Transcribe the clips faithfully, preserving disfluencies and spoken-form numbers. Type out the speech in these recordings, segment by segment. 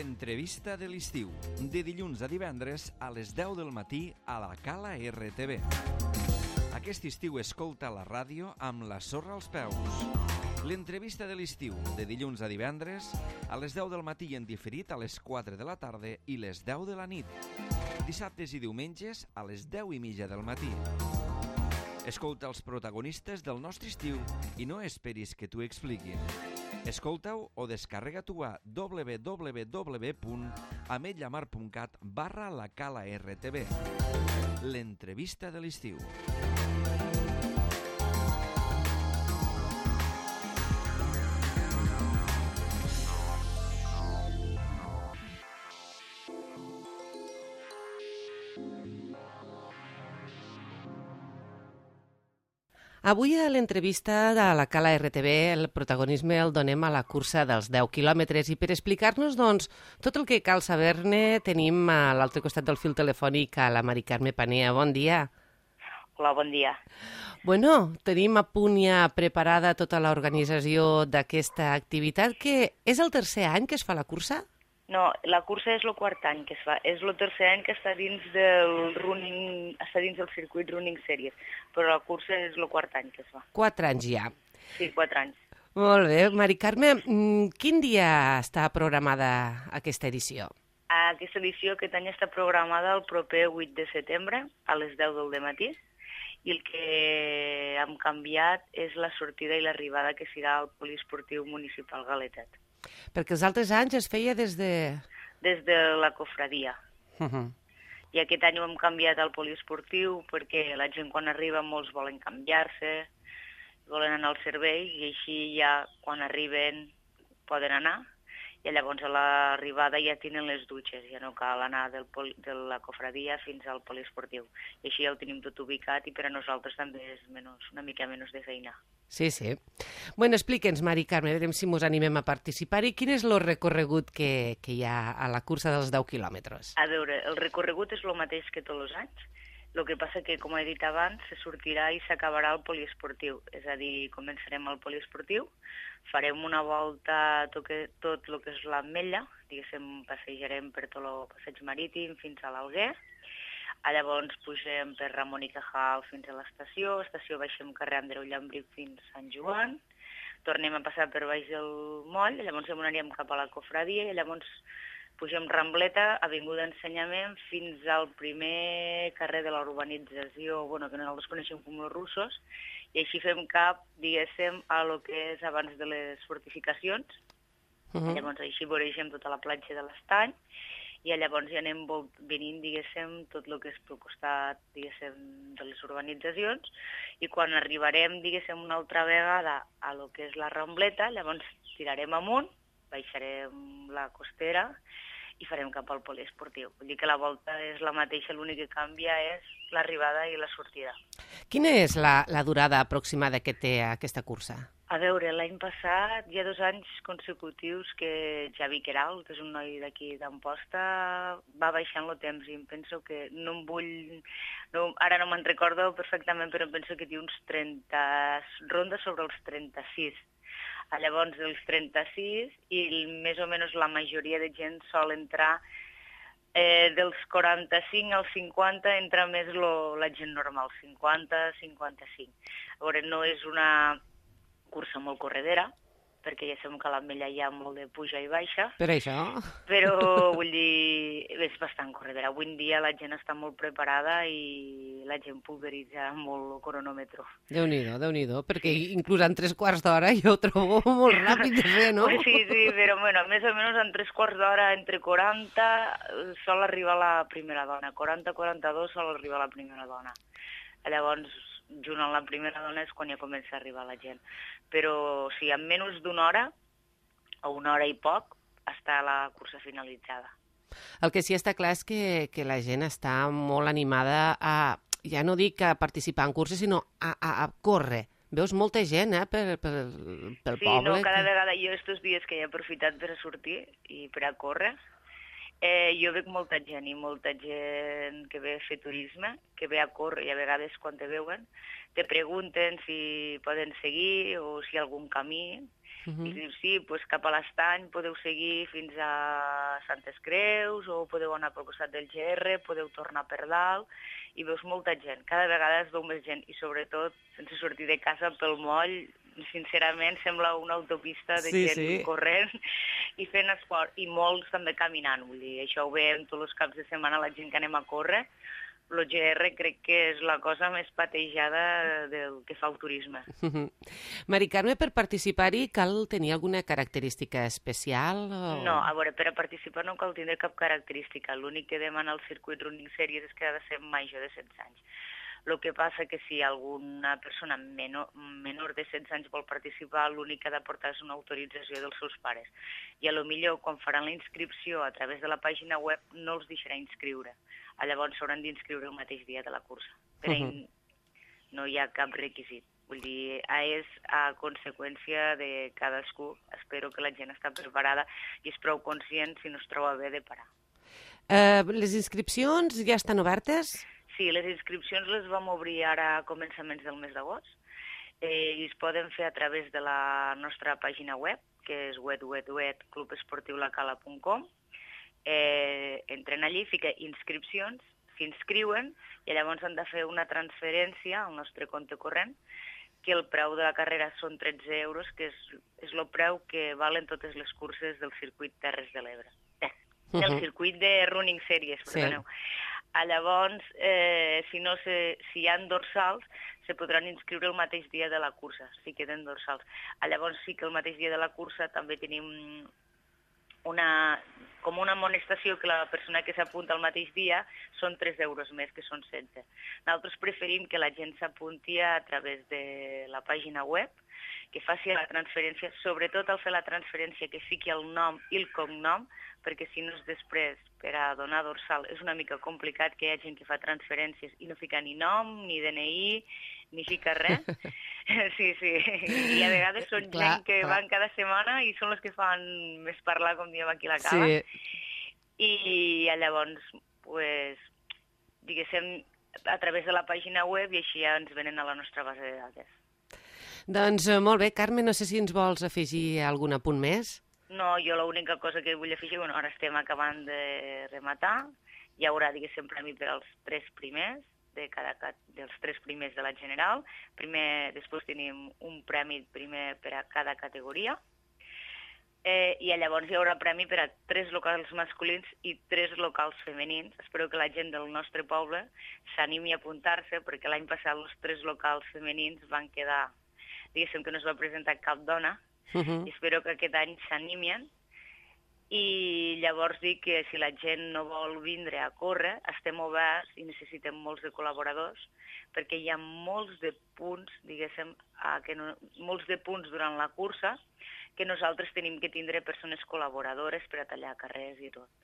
L'entrevista de l'estiu, de dilluns a divendres a les deu del matí a la Cala R T V. Aquest estiu escolta la ràdio amb la sorra als peus. L'entrevista de l'estiu, de dilluns a divendres a les deu del matí i en diferit a les quatre de la tarda i les deu de la nit. Dissabtes i diumenges a les deu i mitja del matí. Escolta els protagonistes del nostre estiu i no esperis que t'ho expliquin. Escolta-ho o descarrega-t'ho a w w w punt ametlllamar punt cat barra la Cala R T V. L'entrevista de l'estiu. Avui a l'entrevista de la Cala R T V el protagonisme el donem a la cursa dels deu quilòmetres i per explicar-nos doncs, tot el que cal saber-ne tenim a l'altre costat del fil telefònic a la Mari Carme Panea. Bon dia. Hola, bon dia. Bueno, tenim a punt ja preparada tota l'organització d'aquesta activitat, que és el tercer any que es fa la cursa? No, la cursa és el quart any que es fa. És el tercer any que està dins del running, està dins del circuit Running Series, però la cursa és el quart any que es fa. Quatre anys ja. Sí, quatre anys. Molt bé. Mari Carme, quin dia està programada aquesta edició? Aquesta edició aquest any està programada el proper vuit de setembre a les deu del matí i el que hem canviat és la sortida i l'arribada que serà al poliesportiu municipal Galetet. Perquè els altres anys es feia des de... Des de la cofradia. Uh -huh. I aquest any ho hem canviat al poliesportiu perquè la gent quan arriba molts volen canviar-se, volen anar al servei i així ja quan arriben poden anar i llavors a l'arribada ja tenen les dutxes, ja no cal anar del poli, de la cofradia fins al poliesportiu. I així ja ho tenim tot ubicat i per a nosaltres també és menys, una mica menys de feina. Sí, sí. Bueno, explica'ns, Mari Carme, veurem si mos animem a participar i quin és el recorregut que, que hi ha a la cursa dels deu quilòmetres? A veure, el recorregut és el mateix que tots els anys, el que passa que, com he dit abans, se sortirà i s'acabarà al poliesportiu, és a dir, començarem al poliesportiu, farem una volta tot, que, tot el que és l'Ametlla, diguéssim, passejarem per tot el passeig marítim fins a l'Alguer, llavors pugem per Ramon i Cajal fins a l'estació, estació baixem carrer Andreu Llambric fins a Sant Joan, tornem a passar per baix del moll, llavors anirem cap a la cofradia i llavors pugem Rambleta, Avinguda Ensenyament, fins al primer carrer de la urbanització, bueno, que nosaltres coneixem com els russos, i així fem cap, diguéssim, a lo que és abans de les fortificacions. Uh -huh. Llavors així voreixem tota la platja de l'Estany, i llavors ja anem venint, diguéssim, tot el que és pel costat, diguéssim, de les urbanitzacions, i quan arribarem, diguéssim, una altra vegada a lo que és la Rambleta, llavors tirarem amunt, baixarem la costera i farem cap al poliesportiu. Vull dir que la volta és la mateixa, l'únic que canvia és l'arribada i la sortida. Quina és la, la durada aproximada que té aquesta cursa? A veure, l'any passat hi ha dos anys consecutius que Javi Queralt, que és un noi d'aquí d'Amposta, va baixant el temps i em penso que no em vull... No, ara no me'n recordo perfectament, però em penso que té uns trenta... rondes sobre els trenta-sis. Llavors, els trenta-sis, i més o menys la majoria de gent sol entrar eh, dels quaranta-cinc als cinquanta, entra més lo, la gent normal, cinquanta, cinquanta-cinc. A veure, no és una cursa molt corredera, perquè ja sabem que a l'Ametlla hi ha molt de puja i baixa. Per això? Però, vull dir, és bastant corredera. Avui en dia la gent està molt preparada i la gent pulveritza molt el cronòmetre. Déu-n'hi-do, Déu-n'hi-do, perquè inclús en tres quarts d'hora jo ho trobo molt ràpid de fer, no? Sí, sí, però bueno, més o menys en tres quarts d'hora, entre quaranta, sol arribar la primera dona. quaranta quaranta-dos sol arribar la primera dona. Llavors, junt amb la primera dona és quan ja comença a arribar la gent. Però, o sigui, en menys d'una hora, o una hora i poc, està la cursa finalitzada. El que sí està clar és que, que la gent està molt animada a, ja no dic a participar en curses, sinó a, a, a córrer. Veus molta gent, eh, per, per, pel sí, poble. Sí, no, cada que... vegada jo estos dies que he aprofitat per a sortir i per a córrer, Eh, jo veig molta gent i molta gent que ve a fer turisme, que ve a córrer i a vegades quan te veuen te pregunten si poden seguir o si hi ha algun camí. Uh-huh. I dius, sí, doncs cap a l'Estany podeu seguir fins a Santes Creus o podeu anar pel costat del G R, podeu tornar per dalt i veus molta gent. Cada vegada es veu més gent i sobretot sense sortir de casa pel moll, sincerament sembla una autopista de sí, gent sí. corrent i fent esport, i molts també caminant, vull dir, això ho veiem tots els caps de setmana, la gent que anem a córrer. El G R crec que és la cosa més patejada del que fa el turisme. Uh-huh. Mari Carme, per participar-hi cal tenir alguna característica especial? O... No, a veure, per a participar no cal tindre cap característica. L'únic que demana el circuit Running Series és que ha de ser major de setze anys. El que passa que si alguna persona menor, menor de setze anys vol participar, l'únic que ha de portar és una autorització dels seus pares. I a lo millor, quan faran la inscripció a través de la pàgina web, no els deixarà inscriure. Llavors s'hauran d'inscriure el mateix dia de la cursa. Però uh-huh. no hi ha cap requisit. Vull dir, és a conseqüència de cadascú. Espero que la gent està preparada i és prou conscient si no es troba bé de parar. Uh, les inscripcions ja estan obertes? Sí, les inscripcions les vam obrir ara a començaments del mes d'agost eh, i es poden fer a través de la nostra pàgina web, que és w w w punt club esportiu la cala punt com. Eh, entren allí, fiquen inscripcions, s'inscriuen i llavors han de fer una transferència al nostre compte corrent, que el preu de la carrera són tretze euros, que és, és el preu que valen totes les curses del circuit Terres de l'Ebre. Eh, del uh-huh. circuit de Running Series, perdoneu. Sí. Llavors, eh, si, no se, si hi ha dorsals, se podran inscriure el mateix dia de la cursa, si queden dorsals. Llavors sí que el mateix dia de la cursa també tenim una, com una amonestació que la persona que s'apunta el mateix dia són tres euros més, que són setze. Nosaltres preferim que la gent s'apunti a través de la pàgina web, que faci la transferència, sobretot al fer la transferència que fiqui el nom i el cognom, perquè si no és després per a donar dorsal és una mica complicat que hi ha gent que fa transferències i no fica ni nom, ni D N I, ni fica res. Sí, sí, i a vegades són clar, gent que clar. van cada setmana i són els que fan més parlar, com diem aquí a la cala. Sí. I llavors, pues, diguéssim, a través de la pàgina web i així ja ens venen a la nostra base de dades. Doncs molt bé, Carme, no sé si ens vols afegir algun apunt més? No, jo l'única cosa que vull afegir, bueno, ara estem acabant de rematar, hi haurà, diguéssim, premi per als tres primers, de cada, dels tres primers de la general. Primer, després tenim un premi primer per a cada categoria, eh, i llavors hi haurà premi per a tres locals masculins i tres locals femenins. Espero que la gent del nostre poble s'animi a apuntar-se, perquè l'any passat els tres locals femenins van quedar, diguéssim que no es va presentar cap dona, uh-huh. i espero que aquest any s'animen. I llavors dic que si la gent no vol vindre a córrer, estem oberts i necessitem molts de col·laboradors, perquè hi ha molts de punts, diguéssim, a, que no, molts de punts durant la cursa que nosaltres tenim que tindre persones col·laboradores per a tallar carrers i tot.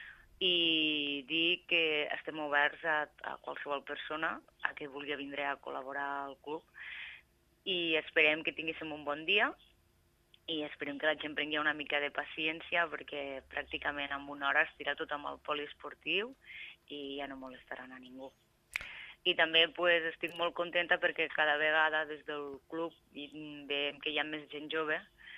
I dir que estem oberts a, a qualsevol persona a que vulgui vindre a col·laborar al club i esperem que tinguéssim un bon dia i esperem que la gent prengui una mica de paciència perquè pràcticament en una hora es tira tot amb el poliesportiu i ja no molestaran a ningú. I també pues, estic molt contenta perquè cada vegada des del club veiem que hi ha més gent jove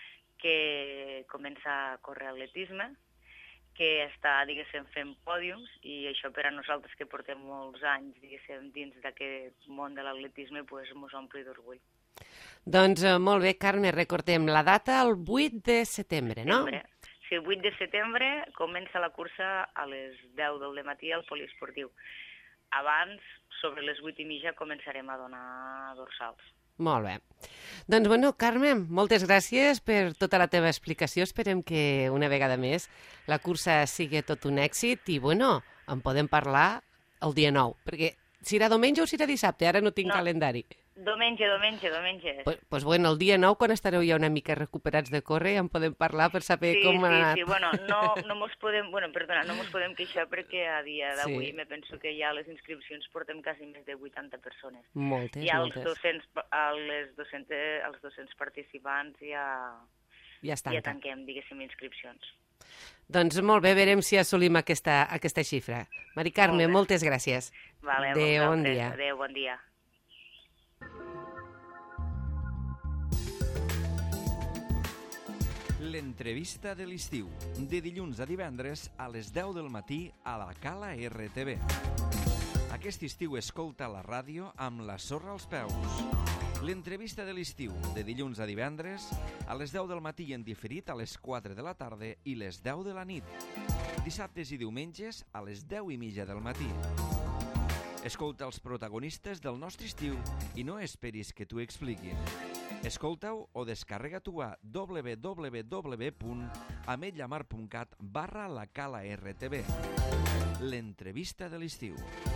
que comença a córrer atletisme, que està, diguéssim, fent pòdiums i això per a nosaltres que portem molts anys, diguéssim, dins d'aquest món de l'atletisme, pues, mos ompli d'orgull. Doncs eh, molt bé, Carme, recordem la data el vuit de setembre, no? Setembre. Sí, el vuit de setembre comença la cursa a les deu del matí al poliesportiu. Abans, sobre les vuit i mitja, començarem a donar dorsals. Molt bé. Doncs, bueno, Carme, moltes gràcies per tota la teva explicació. Esperem que una vegada més la cursa sigui tot un èxit i, bueno, en podem parlar el dia nou, perquè si era diumenge o si era dissabte, ara no tinc no. calendari. Diumenge, diumenge, diumenge. Pues, pues bueno, el dia nou, quan estareu ja una mica recuperats de córrer, ja en podem parlar per saber sí, com ha anat. Sí, sí, bueno, no, no mos podem, bueno, perdona, no mos podem queixar perquè a dia d'avui sí. me penso que ja a les inscripcions portem quasi més de vuitanta persones. Moltes, I als moltes. dos-cents, als dos-cents, als dos-cents participants ja, ja, ja tanquem, diguéssim, inscripcions. Doncs molt bé, veurem si assolim aquesta, aquesta xifra. Mari Carme, moltes gràcies. Vale, Adéu, bon dia. Adéu, bon dia. L'entrevista de l'estiu, de dilluns a divendres a les deu del matí a la Cala R T V. Aquest estiu escolta la ràdio amb la sorra als peus. L'entrevista de l'estiu, de dilluns a divendres a les deu del matí i en diferit a les quatre de la tarda i les deu de la nit. Dissabtes i diumenges a les deu i mitja del matí. Escolta els protagonistes del nostre estiu i no esperis que t'ho expliquin. Escolta-ho o descarrega-t'ho a w w w punt ametlllamar punt cat barra la Cala R T V. L'entrevista de l'estiu.